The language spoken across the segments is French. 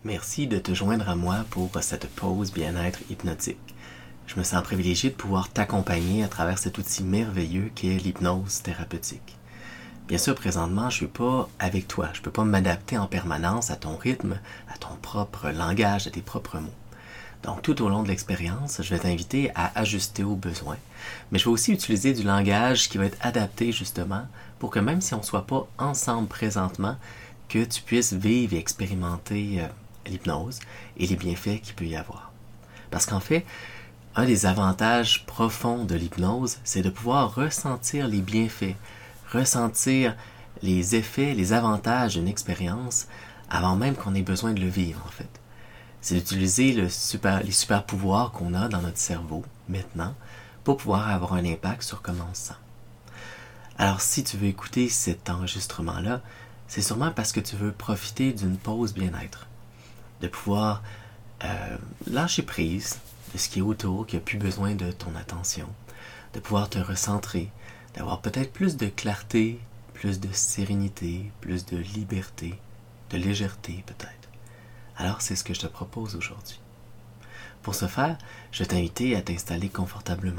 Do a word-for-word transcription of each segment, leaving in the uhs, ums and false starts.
Merci de te joindre à moi pour cette pause bien-être hypnotique. Je me sens privilégié de pouvoir t'accompagner à travers cet outil merveilleux qu'est l'hypnose thérapeutique. Bien sûr, présentement, je ne suis pas avec toi. Je ne peux pas m'adapter en permanence à ton rythme, à ton propre langage, à tes propres mots. Donc, tout au long de l'expérience, je vais t'inviter à ajuster aux besoins. Mais je vais aussi utiliser du langage qui va être adapté justement pour que même si on ne soit pas ensemble présentement, que tu puisses vivre et expérimenter euh, l'hypnose et les bienfaits qu'il peut y avoir. Parce qu'en fait, un des avantages profonds de l'hypnose, c'est de pouvoir ressentir les bienfaits, ressentir les effets, les avantages d'une expérience avant même qu'on ait besoin de le vivre en fait. C'est d'utiliser le super, les super pouvoirs qu'on a dans notre cerveau maintenant pour pouvoir avoir un impact sur comment on se sent. Alors si tu veux écouter cet enregistrement-là, c'est sûrement parce que tu veux profiter d'une pause bien-être. De pouvoir euh, lâcher prise de ce qui est autour, qui n'a plus besoin de ton attention, de pouvoir te recentrer, d'avoir peut-être plus de clarté, plus de sérénité, plus de liberté, de légèreté peut-être. Alors c'est ce que je te propose aujourd'hui. Pour ce faire, je vais t'inviter à t'installer confortablement,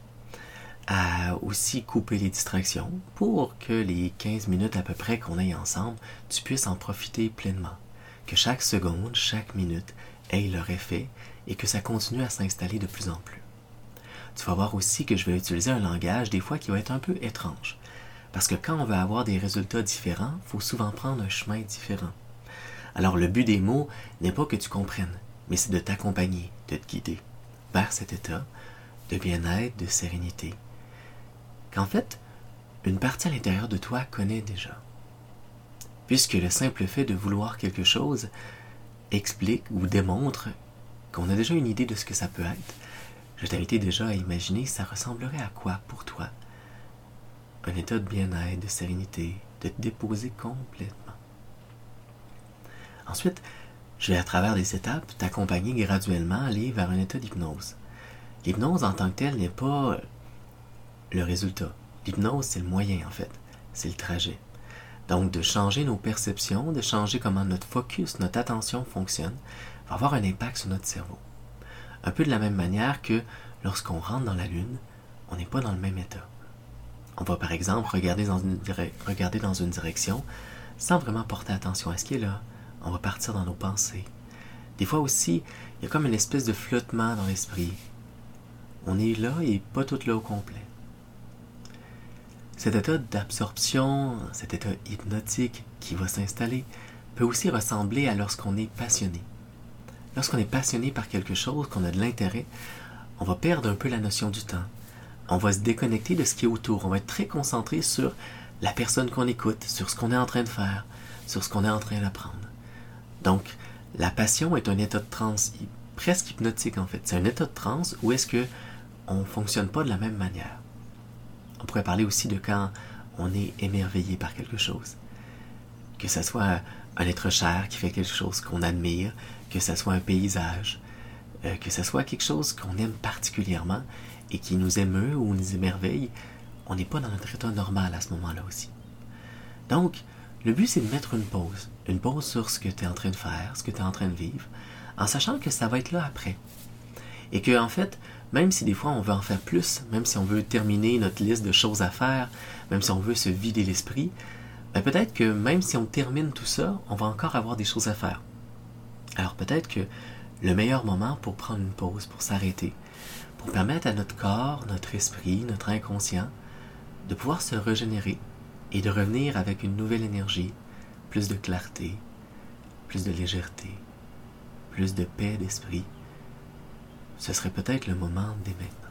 à aussi couper les distractions pour que les quinze minutes à peu près qu'on ait ensemble, tu puisses en profiter pleinement. Que chaque seconde, chaque minute ait leur effet et que ça continue à s'installer de plus en plus. Tu vas voir aussi que je vais utiliser un langage des fois qui va être un peu étrange. Parce que quand on veut avoir des résultats différents, il faut souvent prendre un chemin différent. Alors le but des mots n'est pas que tu comprennes, mais c'est de t'accompagner, de te guider vers cet état de bien-être, de sérénité. Qu'en fait, une partie à l'intérieur de toi connaît déjà. Puisque le simple fait de vouloir quelque chose explique ou démontre qu'on a déjà une idée de ce que ça peut être, je t'invite déjà à imaginer ça ressemblerait à quoi pour toi. Un état de bien-être, de sérénité, de te déposer complètement. Ensuite, je vais à travers des étapes t'accompagner graduellement à aller vers un état d'hypnose. L'hypnose en tant que telle n'est pas le résultat. L'hypnose, c'est le moyen en fait, c'est le trajet. Donc, de changer nos perceptions, de changer comment notre focus, notre attention fonctionne, va avoir un impact sur notre cerveau. Un peu de la même manière que lorsqu'on rentre dans la Lune, on n'est pas dans le même état. On va par exemple regarder dans une, dire- regarder dans une direction sans vraiment porter attention à ce qui est là. On va partir dans nos pensées. Des fois aussi, il y a comme une espèce de flottement dans l'esprit. On est là et pas tout là au complet. Cet état d'absorption, cet état hypnotique qui va s'installer, peut aussi ressembler à lorsqu'on est passionné. Lorsqu'on est passionné par quelque chose, qu'on a de l'intérêt, on va perdre un peu la notion du temps. On va se déconnecter de ce qui est autour. On va être très concentré sur la personne qu'on écoute, sur ce qu'on est en train de faire, sur ce qu'on est en train d'apprendre. Donc, la passion est un état de transe presque hypnotique en fait. C'est un état de transe où est-ce que on ne fonctionne pas de la même manière. On pourrait parler aussi de quand on est émerveillé par quelque chose. Que ce soit un être cher qui fait quelque chose qu'on admire, que ce soit un paysage, euh, que ce soit quelque chose qu'on aime particulièrement et qui nous émeut ou nous émerveille, on n'est pas dans notre état normal à ce moment-là aussi. Donc, le but c'est de mettre une pause. Une pause sur ce que tu es en train de faire, ce que tu es en train de vivre, en sachant que ça va être là après. Et que, en fait, même si des fois on veut en faire plus, même si on veut terminer notre liste de choses à faire, même si on veut se vider l'esprit, ben peut-être que même si on termine tout ça, on va encore avoir des choses à faire. Alors peut-être que le meilleur moment pour prendre une pause, pour s'arrêter, pour permettre à notre corps, notre esprit, notre inconscient, de pouvoir se régénérer et de revenir avec une nouvelle énergie, plus de clarté, plus de légèreté, plus de paix d'esprit, ce serait peut-être le moment dès maintenant.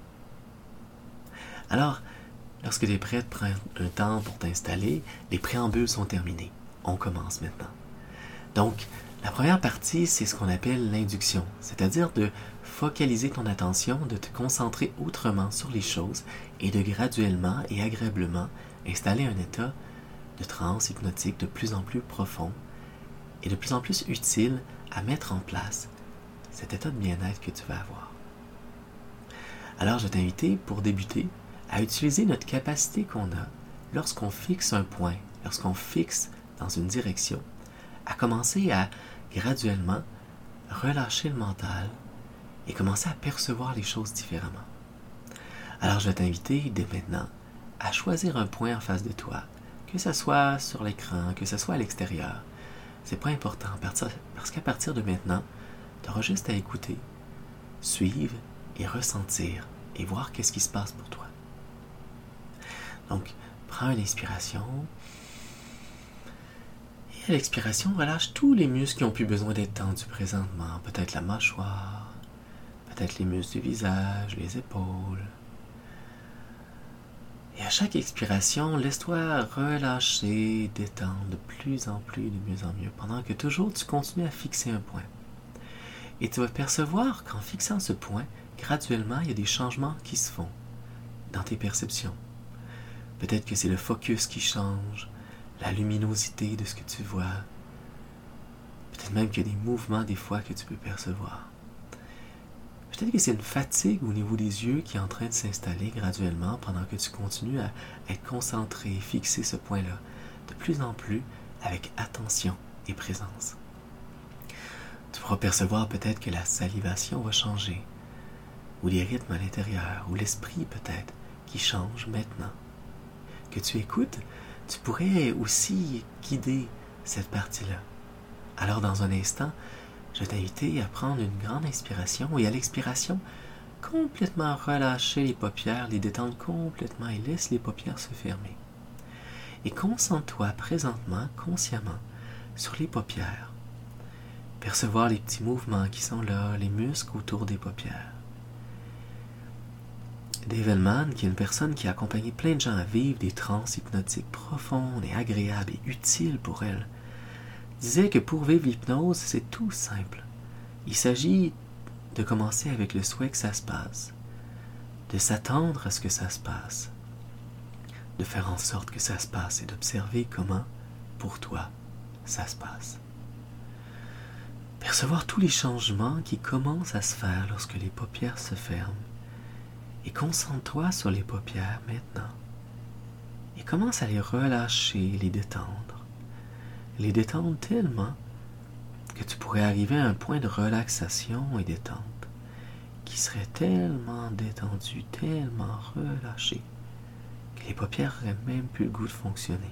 Alors, lorsque tu es prêt à prendre un temps pour t'installer, les préambules sont terminés. On commence maintenant. Donc, la première partie, c'est ce qu'on appelle l'induction, c'est-à-dire de focaliser ton attention, de te concentrer autrement sur les choses et de graduellement et agréablement installer un état de transe hypnotique de plus en plus profond et de plus en plus utile à mettre en place cet état de bien-être que tu vas avoir. Alors, je vais t'inviter, pour débuter, à utiliser notre capacité qu'on a lorsqu'on fixe un point, lorsqu'on fixe dans une direction, à commencer à graduellement relâcher le mental et commencer à percevoir les choses différemment. Alors je vais t'inviter dès maintenant à choisir un point en face de toi, que ce soit sur l'écran, que ce soit à l'extérieur. C'est pas important parce qu'à partir de maintenant, tu auras juste à écouter, suivre et ressentir et voir qu'est-ce qui se passe pour toi. Donc, prends une inspiration et à l'expiration, relâche tous les muscles qui ont plus besoin d'être tendus présentement. Peut-être la mâchoire, peut-être les muscles du visage, les épaules. Et à chaque expiration, laisse-toi relâcher, détendre de plus en plus, de mieux en mieux, pendant que toujours tu continues à fixer un point. Et tu vas percevoir qu'en fixant ce point, graduellement, il y a des changements qui se font dans tes perceptions. Peut-être que c'est le focus qui change, la luminosité de ce que tu vois. Peut-être même qu'il y a des mouvements des fois que tu peux percevoir. Peut-être que c'est une fatigue au niveau des yeux qui est en train de s'installer graduellement pendant que tu continues à être concentré, fixer ce point-là, de plus en plus avec attention et présence. Tu pourras percevoir peut-être que la salivation va changer, ou les rythmes à l'intérieur, ou l'esprit peut-être qui change maintenant. Que tu écoutes, tu pourrais aussi guider cette partie-là. Alors dans un instant, je vais t'inviter à prendre une grande inspiration et à l'expiration, complètement relâcher les paupières, les détendre complètement et laisse les paupières se fermer. Et concentre-toi présentement, consciemment, sur les paupières. Percevoir les petits mouvements qui sont là, les muscles autour des paupières. Dave Elman, qui est une personne qui a accompagné plein de gens à vivre des transes hypnotiques profondes et agréables et utiles pour elles, disait que pour vivre l'hypnose, c'est tout simple. Il s'agit de commencer avec le souhait que ça se passe, de s'attendre à ce que ça se passe, de faire en sorte que ça se passe et d'observer comment, pour toi, ça se passe. Percevoir tous les changements qui commencent à se faire lorsque les paupières se ferment et concentre-toi sur les paupières maintenant et commence à les relâcher, les détendre. Les détendre tellement que tu pourrais arriver à un point de relaxation et détente qui serait tellement détendu, tellement relâché que les paupières n'auraient même plus le goût de fonctionner.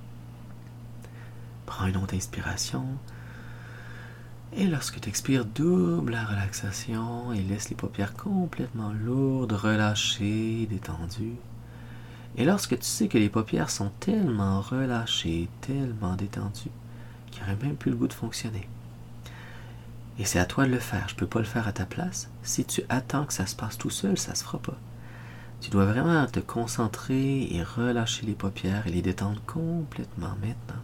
Prends une autre inspiration et lorsque tu expires, double la relaxation et laisse les paupières complètement lourdes, relâchées, détendues. Et lorsque tu sais que les paupières sont tellement relâchées, tellement détendues, qu'il n'y aurait même plus le goût de fonctionner. Et c'est à toi de le faire. Je ne peux pas le faire à ta place. Si tu attends que ça se passe tout seul, ça ne se fera pas. Tu dois vraiment te concentrer et relâcher les paupières et les détendre complètement maintenant.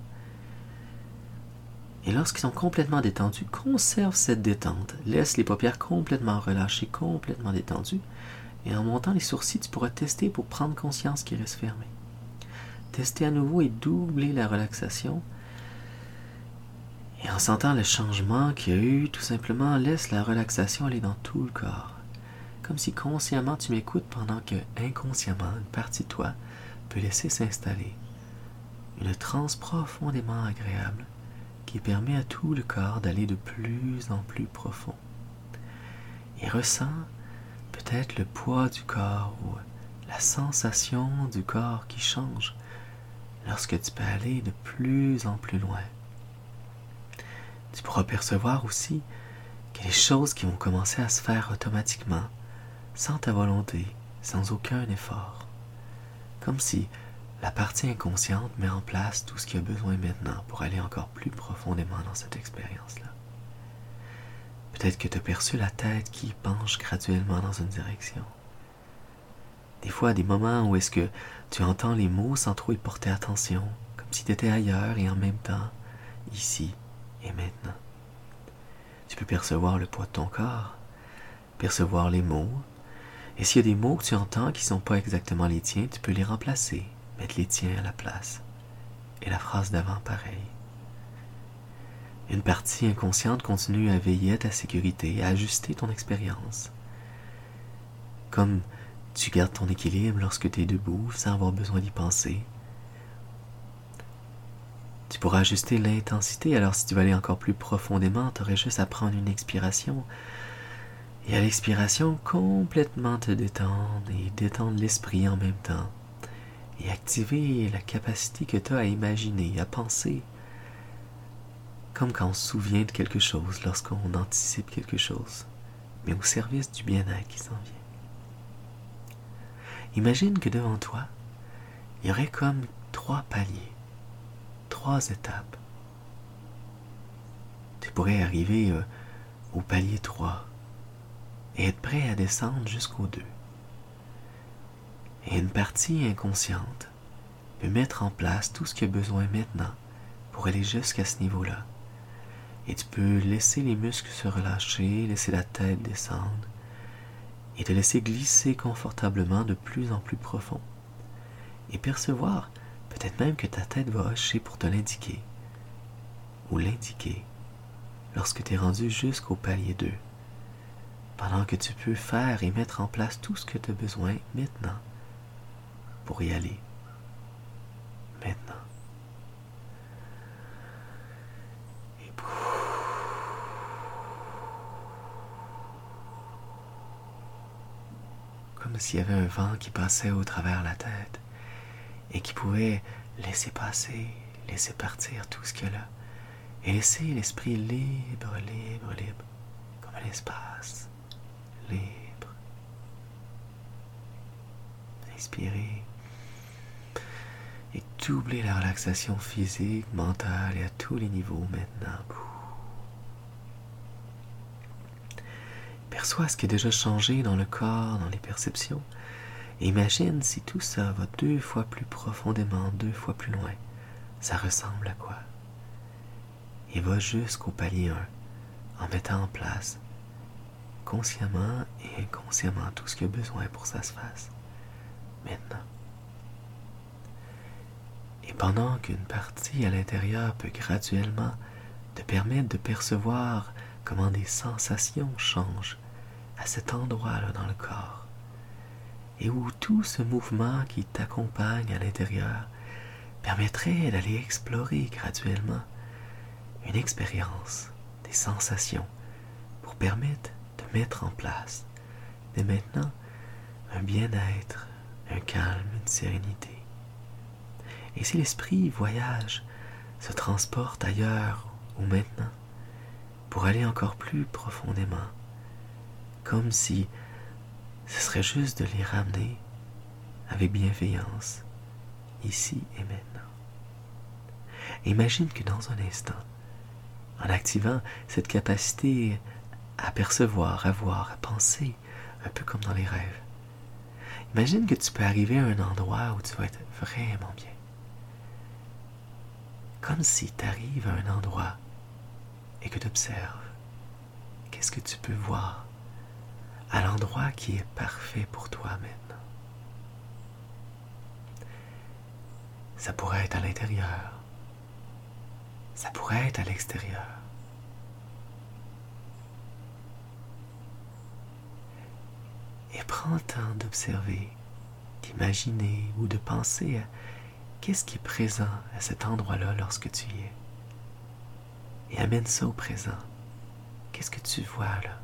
Et lorsqu'ils sont complètement détendus, conserve cette détente. Laisse les paupières complètement relâchées, complètement détendues. Et en montant les sourcils, tu pourras tester pour prendre conscience qu'ils restent fermés. Tester à nouveau et doubler la relaxation. Et en sentant le changement qu'il y a eu, tout simplement, laisse la relaxation aller dans tout le corps. Comme si consciemment tu m'écoutes pendant que, inconsciemment, une partie de toi peut laisser s'installer. Une transe profondément agréable qui permet à tout le corps d'aller de plus en plus profond. Et ressens peut-être le poids du corps ou la sensation du corps qui change lorsque tu peux aller de plus en plus loin. Tu pourras percevoir aussi qu'il y a des choses qui vont commencer à se faire automatiquement, sans ta volonté, sans aucun effort. Comme si la partie inconsciente met en place tout ce qu'il y a besoin maintenant pour aller encore plus profondément dans cette expérience-là. Peut-être que tu as perçu la tête qui penche graduellement dans une direction. Des fois, à des moments où est-ce que tu entends les mots sans trop y porter attention, comme si tu étais ailleurs et en même temps, ici et maintenant. Tu peux percevoir le poids de ton corps, percevoir les mots, et s'il y a des mots que tu entends qui ne sont pas exactement les tiens, tu peux les remplacer, mettre les tiens à la place. Et la phrase d'avant, pareil. Une partie inconsciente continue à veiller à ta sécurité, à ajuster ton expérience. Comme tu gardes ton équilibre lorsque tu es debout, sans avoir besoin d'y penser. Tu pourras ajuster l'intensité, alors si tu veux aller encore plus profondément, tu aurais juste à prendre une expiration. Et à l'expiration, complètement te détendre et détendre l'esprit en même temps. Et activer la capacité que tu as à imaginer, à penser. Comme quand on se souvient de quelque chose, lorsqu'on anticipe quelque chose, mais au service du bien-être qui s'en vient. Imagine que devant toi, il y aurait comme trois paliers, trois étapes. Tu pourrais arriver euh, au palier trois et être prêt à descendre jusqu'au deux. Et une partie inconsciente peut mettre en place tout ce qu'il y a besoin maintenant pour aller jusqu'à ce niveau-là. Et tu peux laisser les muscles se relâcher, laisser la tête descendre et te laisser glisser confortablement de plus en plus profond. Et percevoir peut-être même que ta tête va hocher pour te l'indiquer ou l'indiquer lorsque tu es rendu jusqu'au palier deux. Pendant que tu peux faire et mettre en place tout ce que tu as besoin maintenant pour y aller. Maintenant. Et comme s'il y avait un vent qui passait au travers la tête et qui pouvait laisser passer, laisser partir tout ce qu'il y a là et laisser l'esprit libre, libre, libre, comme un espace libre. Inspirez et doubler la relaxation physique, mentale et à tous les niveaux maintenant. Perçois ce qui a déjà changé dans le corps, dans les perceptions. Et imagine si tout ça va deux fois plus profondément, deux fois plus loin. Ça ressemble à quoi? Et va jusqu'au palier un en mettant en place consciemment et inconsciemment tout ce qu'il y a besoin pour que ça se fasse. Maintenant. Et pendant qu'une partie à l'intérieur peut graduellement te permettre de percevoir comment des sensations changent à cet endroit-là dans le corps, et où tout ce mouvement qui t'accompagne à l'intérieur permettrait d'aller explorer graduellement une expérience, des sensations, pour permettre de mettre en place, dès maintenant, un bien-être, un calme, une sérénité. Et si l'esprit voyage, se transporte ailleurs ou maintenant, pour aller encore plus profondément, comme si ce serait juste de les ramener avec bienveillance, ici et maintenant. Imagine que dans un instant, en activant cette capacité à percevoir, à voir, à penser, un peu comme dans les rêves, imagine que tu peux arriver à un endroit où tu vas être vraiment bien. Comme si tu arrives à un endroit et que tu observes. Qu'est-ce que tu peux voir à l'endroit qui est parfait pour toi maintenant? Ça pourrait être à l'intérieur. Ça pourrait être à l'extérieur. Et prends le temps d'observer, d'imaginer ou de penser à qu'est-ce qui est présent à cet endroit-là lorsque tu y es. Et amène ça au présent. Qu'est-ce que tu vois là?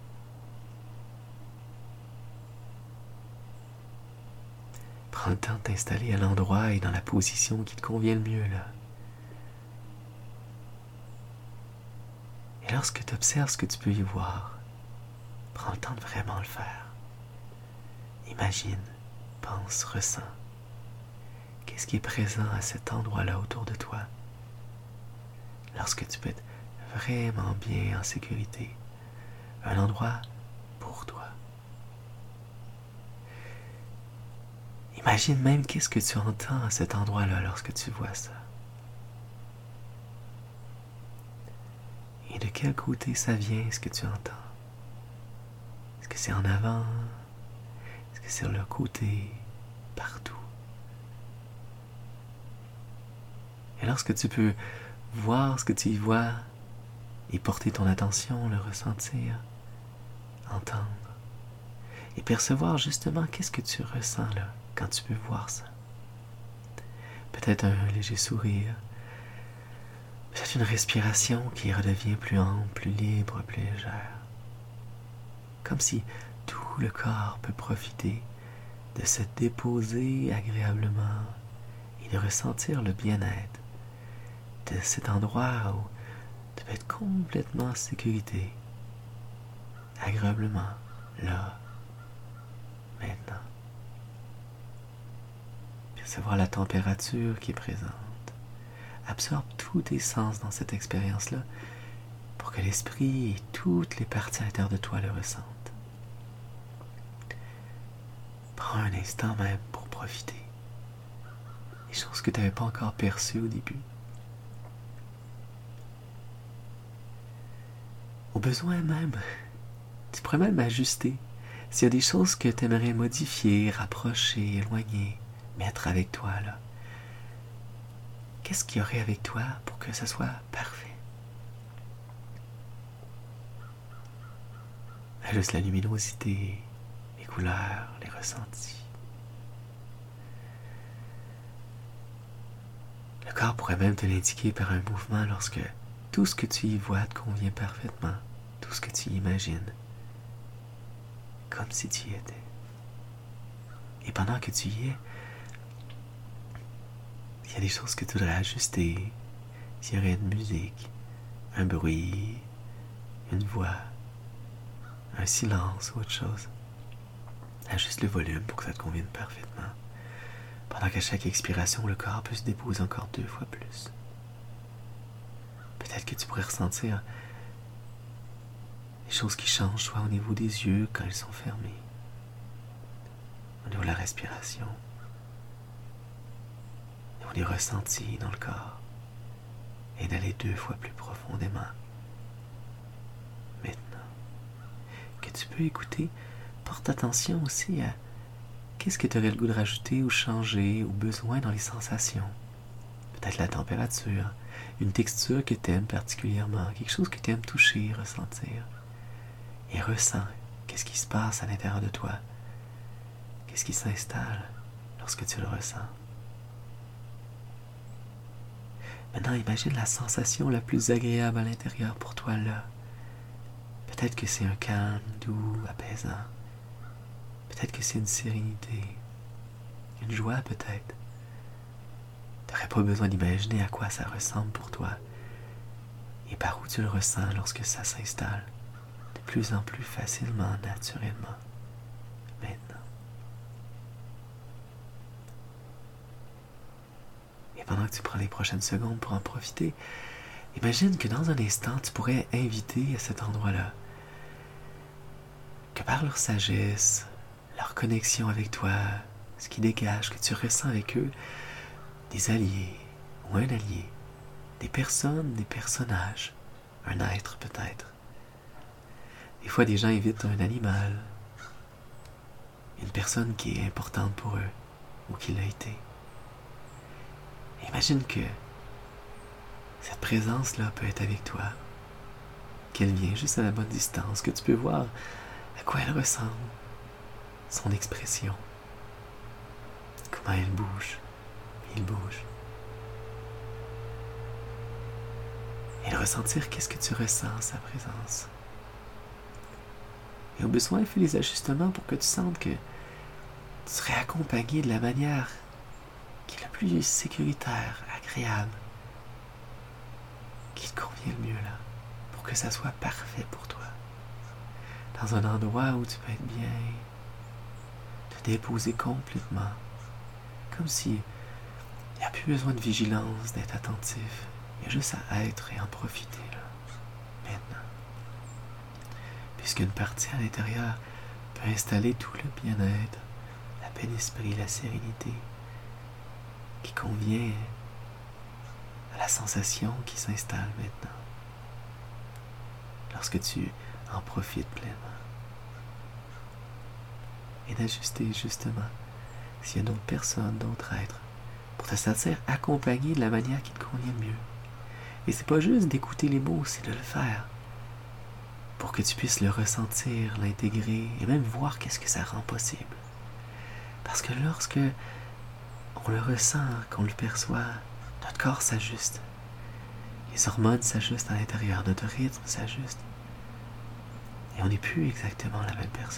Prends le temps de t'installer à l'endroit et dans la position qui te convient le mieux là. Et lorsque tu observes ce que tu peux y voir, prends le temps de vraiment le faire. Imagine, pense, ressens. Qu'est-ce qui est présent à cet endroit-là autour de toi? Lorsque tu peux être vraiment bien en sécurité, un endroit pour toi. Imagine même qu'est-ce que tu entends à cet endroit-là lorsque tu vois ça. Et de quel côté ça vient, ce que tu entends? Est-ce que c'est en avant? Est-ce que c'est sur le côté? Partout. Et lorsque tu peux voir ce que tu y vois et porter ton attention, le ressentir, entendre et percevoir justement qu'est-ce que tu ressens là quand tu peux voir ça. Peut-être un léger sourire, C'est une respiration qui redevient plus ample, plus libre, plus légère. Comme si tout le corps peut profiter de se déposer agréablement et de ressentir le bien-être de cet endroit où tu peux être complètement en sécurité, agréablement, là, maintenant. Percevoir la température qui est présente. Absorbe tous tes sens dans cette expérience-là pour que l'esprit et toutes les parties intérieures de toi le ressentent. Prends un instant même pour profiter des choses que tu n'avais pas encore perçues au début. Au besoin même, tu pourrais même ajuster. S'il y a des choses que tu aimerais modifier, rapprocher, éloigner, mettre avec toi là. Qu'est-ce qu'il y aurait avec toi pour que ça soit parfait? Ajuste la luminosité, les couleurs, les ressentis. Le corps pourrait même te l'indiquer par un mouvement lorsque tout ce que tu y vois te convient parfaitement, tout ce que tu y imagines, comme si tu y étais. Et pendant que tu y es, il y a des choses que tu voudrais ajuster. S'il y aurait une musique, un bruit, une voix, un silence ou autre chose. Ajuste le volume pour que ça te convienne parfaitement. Pendant qu'à chaque expiration, le corps peut se déposer encore deux fois plus. Peut-être que tu pourrais ressentir des choses qui changent, soit au niveau des yeux quand ils sont fermés, au niveau de la respiration, au niveau des ressentis dans le corps, et d'aller deux fois plus profondément. Maintenant que tu peux écouter, porte attention aussi à qu'est-ce que tu aurais le goût de rajouter ou changer ou besoin dans les sensations. Peut-être la température, une texture que tu aimes particulièrement, quelque chose que tu aimes toucher, ressentir. Et ressens qu'est-ce qui se passe à l'intérieur de toi. Qu'est-ce qui s'installe lorsque tu le ressens. Maintenant, imagine la sensation la plus agréable à l'intérieur pour toi là. Peut-être que c'est un calme, doux, apaisant. Peut-être que c'est une sérénité, une joie peut-être. Tu n'aurais pas besoin d'imaginer à quoi ça ressemble pour toi et par où tu le ressens lorsque ça s'installe de plus en plus facilement, naturellement, maintenant. Et pendant que tu prends les prochaines secondes pour en profiter, imagine que dans un instant, tu pourrais inviter à cet endroit-là, que par leur sagesse, leur connexion avec toi, ce qui dégage, que tu ressens avec eux, des alliés ou un allié, des personnes, des personnages, un être peut-être. Des fois, des gens invitent un animal, une personne qui est importante pour eux ou qui l'a été. Imagine que cette présence-là peut être avec toi, qu'elle vient juste à la bonne distance, que tu peux voir à quoi elle ressemble, son expression, comment elle bouge, il bouge. Et ressentir qu'est-ce que tu ressens en sa présence. Et au besoin, fais les ajustements pour que tu sentes que tu serais accompagné de la manière qui est la plus sécuritaire, agréable, qui te convient le mieux là, pour que ça soit parfait pour toi. Dans un endroit où tu peux être bien, te déposer complètement, comme si il n'y a plus besoin de vigilance, d'être attentif. Il y a juste à être et en profiter là, maintenant. Puisqu'une partie à l'intérieur peut installer tout le bien-être, la paix d'esprit, la sérénité, qui convient à la sensation qui s'installe maintenant, lorsque tu en profites pleinement. Et d'ajuster justement s'il y a d'autres personnes, d'autres êtres, pour te sentir accompagné de la manière qui te convient le mieux. Et c'est pas juste d'écouter les mots, c'est de le faire, pour que tu puisses le ressentir, l'intégrer, et même voir qu'est-ce que ça rend possible. Parce que lorsque on le ressent, qu'on le perçoit, notre corps s'ajuste. Les hormones s'ajustent à l'intérieur, notre rythme s'ajuste. Et on n'est plus exactement la même personne.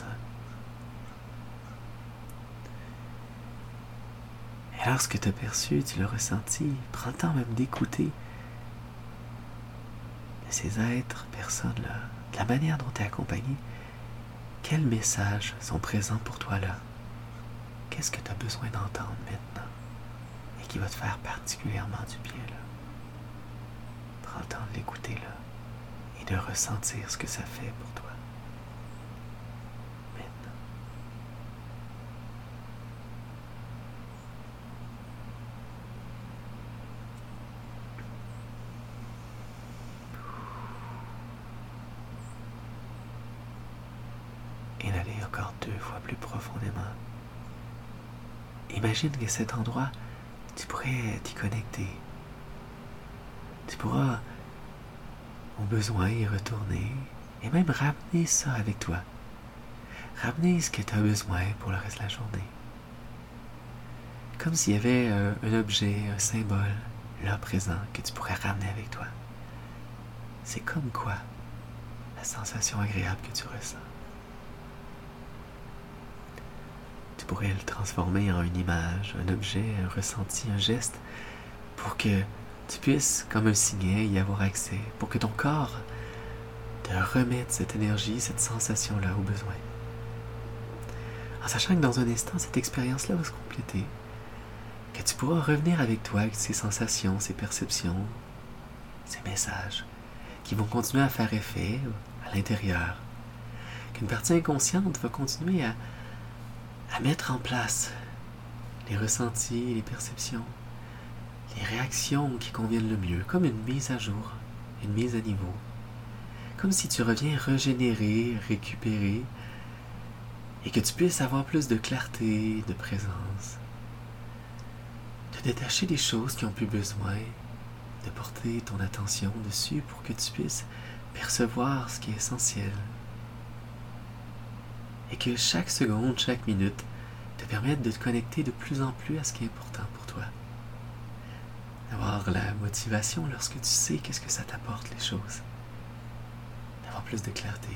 Et lorsque tu as perçu, tu l'as ressenti, prends le temps même d'écouter de ces êtres, personnes-là, de la manière dont tu es accompagné. Quels messages sont présents pour toi là? Qu'est-ce que tu as besoin d'entendre maintenant? Et qui va te faire particulièrement du bien là? Prends le temps de l'écouter là et de ressentir ce que ça fait pour toi. Maintenant. Inhalez encore deux fois plus profondément. Imagine que cet endroit, tu pourrais t'y connecter. Tu pourras, au besoin, y retourner et même ramener ça avec toi. Ramener ce que tu as besoin pour le reste de la journée. Comme s'il y avait un, un objet, un symbole, là présent, que tu pourrais ramener avec toi. C'est comme quoi la sensation agréable que tu ressens. Tu pourrais le transformer en une image, un objet, un ressenti, un geste, pour que tu puisses, comme un signet, y avoir accès, pour que ton corps te remette cette énergie, cette sensation-là au besoin. En sachant que dans un instant, cette expérience-là va se compléter, que tu pourras revenir avec toi, avec ces sensations, ces perceptions, ces messages, qui vont continuer à faire effet à l'intérieur, qu'une partie inconsciente va continuer à à mettre en place les ressentis, les perceptions, les réactions qui conviennent le mieux, comme une mise à jour, une mise à niveau. Comme si tu reviens régénérer, récupérer, et que tu puisses avoir plus de clarté, de présence, de détacher des choses qui ont plus besoin, de porter ton attention dessus pour que tu puisses percevoir ce qui est essentiel. Et que chaque seconde, chaque minute te permette de te connecter de plus en plus à ce qui est important pour toi. D'avoir la motivation lorsque tu sais qu'est-ce que ça t'apporte les choses. D'avoir plus de clarté.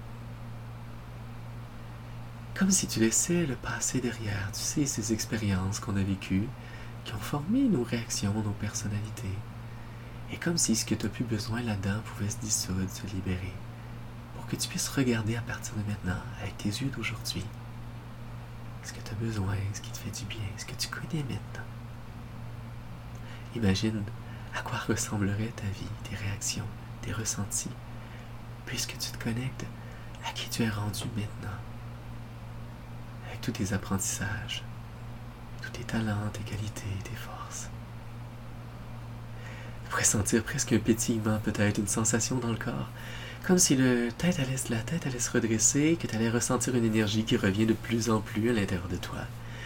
Comme si tu laissais le passé derrière, tu sais, ces expériences qu'on a vécues, qui ont formé nos réactions, nos personnalités. Et comme si ce que tu n'as plus besoin là-dedans pouvait se dissoudre, se libérer. Que tu puisses regarder à partir de maintenant, avec tes yeux d'aujourd'hui, ce que tu as besoin, ce qui te fait du bien, ce que tu connais maintenant. Imagine à quoi ressemblerait ta vie, tes réactions, tes ressentis, puisque tu te connectes à qui tu es rendu maintenant, avec tous tes apprentissages, tous tes talents, tes qualités, tes forces. Tu pourrais sentir presque un pétillement, peut-être une sensation dans le corps, comme si le tête allait, la tête allait se redresser, que tu allais ressentir une énergie qui revient de plus en plus à l'intérieur de toi.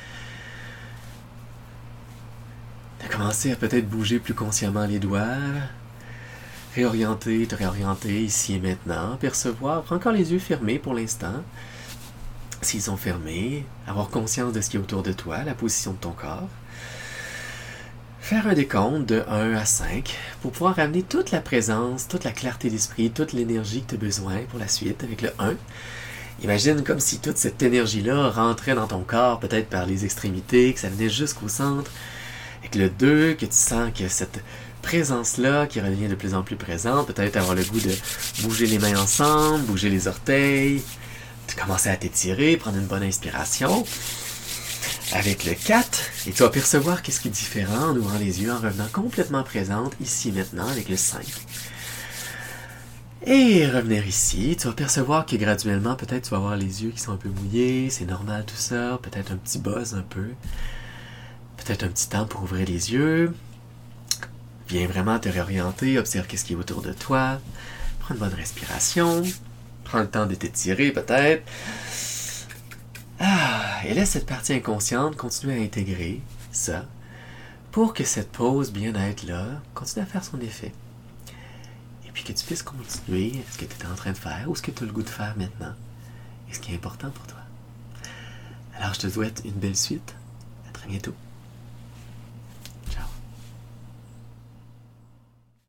Tu as commencé à peut-être bouger plus consciemment les doigts, réorienter, te réorienter ici et maintenant, percevoir, prends encore les yeux fermés pour l'instant. S'ils sont fermés, avoir conscience de ce qui est autour de toi, la position de ton corps. Faire un décompte de un à cinq pour pouvoir ramener toute la présence, toute la clarté d'esprit, toute l'énergie que tu as besoin pour la suite avec le un. Imagine comme si toute cette énergie-là rentrait dans ton corps, peut-être par les extrémités, que ça venait jusqu'au centre. Avec le deux, que tu sens que cette présence-là qui revient de plus en plus présente, peut-être avoir le goût de bouger les mains ensemble, bouger les orteils, de commencer à t'étirer, prendre une bonne inspiration. Avec le quatre, et tu vas percevoir qu'est-ce qui est différent en ouvrant les yeux, en revenant complètement présente, ici et maintenant, avec le cinq. Et revenir ici, tu vas percevoir que graduellement, peut-être tu vas avoir les yeux qui sont un peu mouillés, c'est normal tout ça, peut-être un petit buzz un peu, peut-être un petit temps pour ouvrir les yeux. Viens vraiment te réorienter, observe qu'est-ce qui est autour de toi, prends une bonne respiration, prends le temps de t'étirer peut-être. Ah, et laisse cette partie inconsciente continuer à intégrer ça pour que cette pause bien-être-là continue à faire son effet. Et puis que tu puisses continuer ce que tu es en train de faire ou ce que tu as le goût de faire maintenant et ce qui est important pour toi. Alors je te souhaite une belle suite. À très bientôt.